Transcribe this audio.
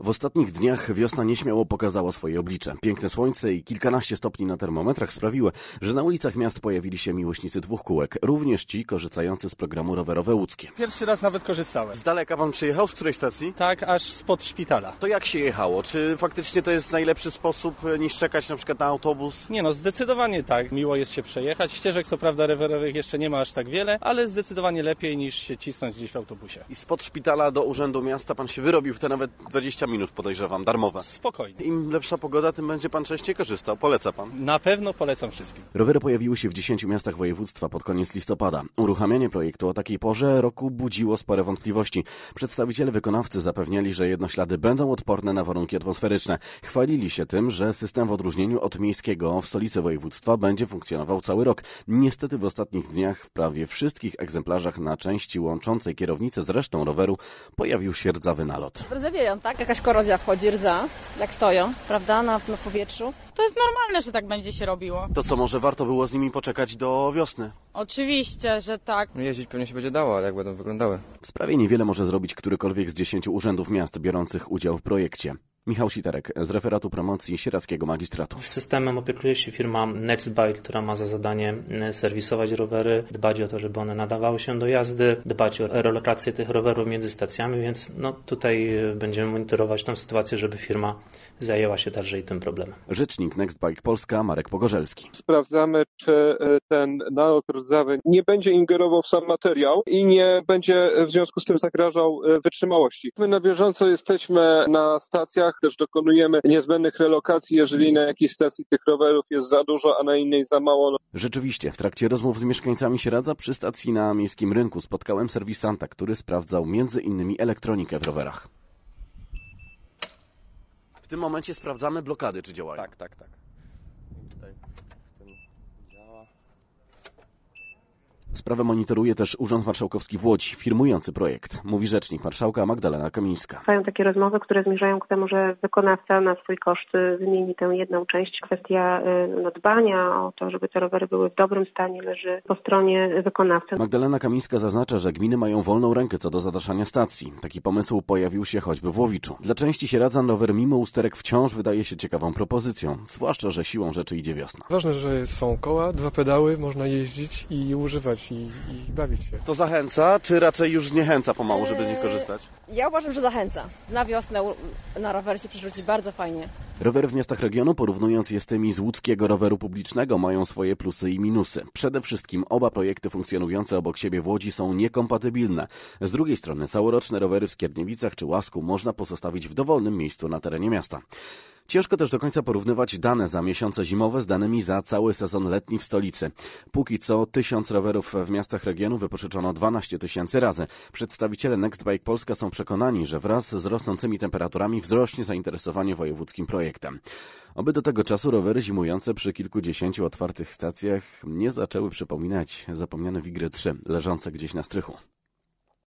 W ostatnich dniach wiosna nieśmiało pokazała swoje oblicze. Piękne słońce i kilkanaście stopni na termometrach sprawiły, że na ulicach miast pojawili się miłośnicy dwóch kółek, również ci korzystający z programu Rowerowe Łódzkie. Pierwszy raz nawet korzystałem. Z daleka pan przyjechał? Z której stacji? Tak, aż spod szpitala. To jak się jechało? Czy faktycznie to jest najlepszy sposób niż czekać na przykład na autobus? Nie no, zdecydowanie tak. Miło jest się przejechać. Ścieżek co prawda rowerowych jeszcze nie ma aż tak wiele, ale zdecydowanie lepiej niż się cisnąć gdzieś w autobusie. I spod szpitala do urzędu miasta pan się wyrobił w te nawet 20 minut, podejrzewam, darmowe. Spokojnie. Im lepsza pogoda, tym będzie pan częściej korzystał. Poleca pan. Na pewno polecam wszystkim. Rowery pojawiły się w 10 miastach województwa pod koniec listopada. Uruchamianie projektu o takiej porze roku budziło spore wątpliwości. Przedstawiciele wykonawcy zapewniali, że jednoślady będą odporne na warunki atmosferyczne. Chwalili się tym, że system w odróżnieniu od miejskiego w stolicy województwa będzie funkcjonował cały rok. Niestety w ostatnich dniach w prawie wszystkich egzemplarzach na części łączącej kierownicę z resztą roweru pojawił się rdzawy nalot. Rdzewieją, tak? Jakaś korozja wchodzi, rdza, jak stoją, prawda, na powietrzu. To jest normalne, że tak będzie się robiło. To co, może warto było z nimi poczekać do wiosny? Oczywiście, że tak. Jeździć pewnie się będzie dało, ale jak będą wyglądały? W sprawie niewiele może zrobić którykolwiek z 10 urzędów miast biorących udział w projekcie. Michał Sitarek z referatu promocji Sieradzkiego Magistratu. Systemem opiekuje się firma Nextbike, która ma za zadanie serwisować rowery, dbać o to, żeby one nadawały się do jazdy, dbać o relokację tych rowerów między stacjami, więc tutaj będziemy monitorować tę sytuację, żeby firma zajęła się dalej tym problemem. Rzecznik Nextbike Polska Marek Pogorzelski. Sprawdzamy, czy ten nalot rdzawy nie będzie ingerował w sam materiał i nie będzie w związku z tym zagrażał wytrzymałości. My na bieżąco jesteśmy na stacjach, też dokonujemy niezbędnych relokacji, jeżeli na jakiejś stacji tych rowerów jest za dużo, a na innej za mało. Rzeczywiście, w trakcie rozmów z mieszkańcami Sieradza przy stacji na Miejskim Rynku spotkałem serwisanta, który sprawdzał m.in. elektronikę w rowerach. W tym momencie sprawdzamy blokady, czy działają. Tak. Tutaj działa. Sprawę monitoruje też Urząd Marszałkowski w Łodzi, firmujący projekt, mówi rzecznik marszałka Magdalena Kamińska. Trwają takie rozmowy, które zmierzają ku temu, że wykonawca na swój koszt wymieni tę jedną część. Kwestia dbania o to, żeby te rowery były w dobrym stanie, leży po stronie wykonawcy. Magdalena Kamińska zaznacza, że gminy mają wolną rękę co do zadaszania stacji. Taki pomysł pojawił się choćby w Łowiczu. Dla części Sieradzan rower mimo usterek wciąż wydaje się ciekawą propozycją, zwłaszcza, że siłą rzeczy idzie wiosna. Ważne, że są koła, 2 pedały, można jeździć i używać i bawić się. To zachęca, czy raczej już zniechęca pomału, żeby z nich korzystać? Ja uważam, że zachęca. Na wiosnę na rowery się przerzucić bardzo fajnie. Rowery w miastach regionu, porównując je z tymi z łódzkiego roweru publicznego, mają swoje plusy i minusy. Przede wszystkim oba projekty funkcjonujące obok siebie w Łodzi są niekompatybilne. Z drugiej strony całoroczne rowery w Skierniewicach czy Łasku można pozostawić w dowolnym miejscu na terenie miasta. Ciężko też do końca porównywać dane za miesiące zimowe z danymi za cały sezon letni w stolicy. Póki co 1000 rowerów w miastach regionu wypożyczono 12 000 razy. Przedstawiciele Nextbike Polska są przekonani, że wraz z rosnącymi temperaturami wzrośnie zainteresowanie wojewódzkim projektem. Oby do tego czasu rowery zimujące przy kilkudziesięciu otwartych stacjach nie zaczęły przypominać zapomniane Wigry 3, leżące gdzieś na strychu.